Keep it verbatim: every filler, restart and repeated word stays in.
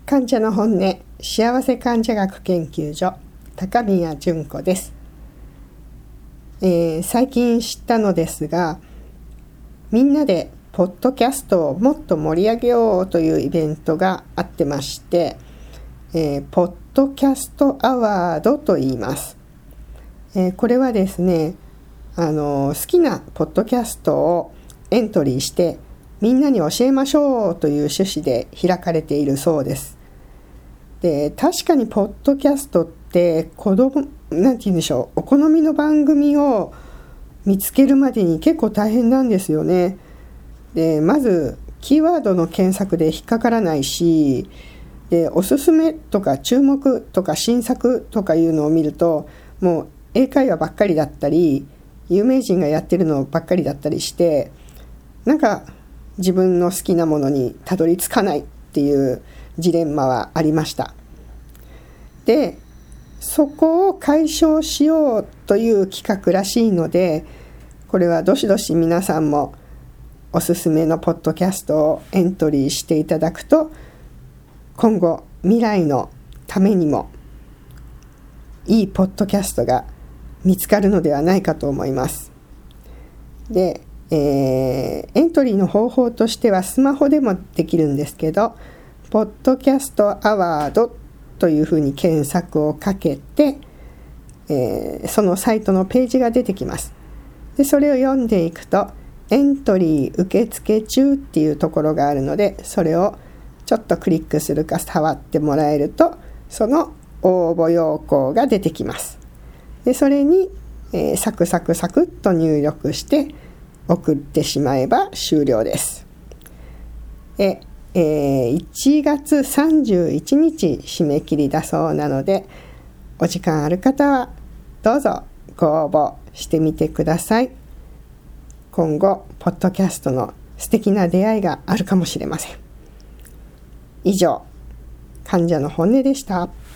患者の本音幸せ患者学研究所高宮純子です、えー、最近知ったのですが、みんなでポッドキャストをもっと盛り上げようというイベントがあってまして、えー、ポッドキャストアワードと言います、えー、これはですねあの好きなポッドキャストをエントリーしてみんなに教えましょうという趣旨で開かれているそうです。で、確かにポッドキャストって子供なんて言うんでしょう、お好みの番組を見つけるまでに結構大変なんですよね。で、まずキーワードの検索で引っかからないし、でおすすめとか注目とか新作とかいうのを見るともう英会話ばっかりだったり有名人がやってるのばっかりだったりして、なんか自分の好きなものにたどり着かないっていうジレンマはありました。で、そこを解消しようという企画らしいので、これはどしどし皆さんもおすすめのポッドキャストをエントリーしていただくと、今後未来のためにもいいポッドキャストが見つかるのではないかと思います。で、えー、エントリーの方法としてはスマホでもできるんですけど、ポッドキャストアワードというふうに検索をかけて、えー、そのサイトのページが出てきます。で、それを読んでいくとエントリー受付中っていうところがあるので、それをちょっとクリックするか触ってもらえるとその応募要項が出てきます。で、それに、えー、サクサクサクっと入力して送ってしまえば終了です。ええー、いちがつさんじゅういちにち締め切りだそうなので、お時間ある方はどうぞご応募してみてください。今後ポッドキャストの素敵な出会いがあるかもしれません。以上、患者の本音でした。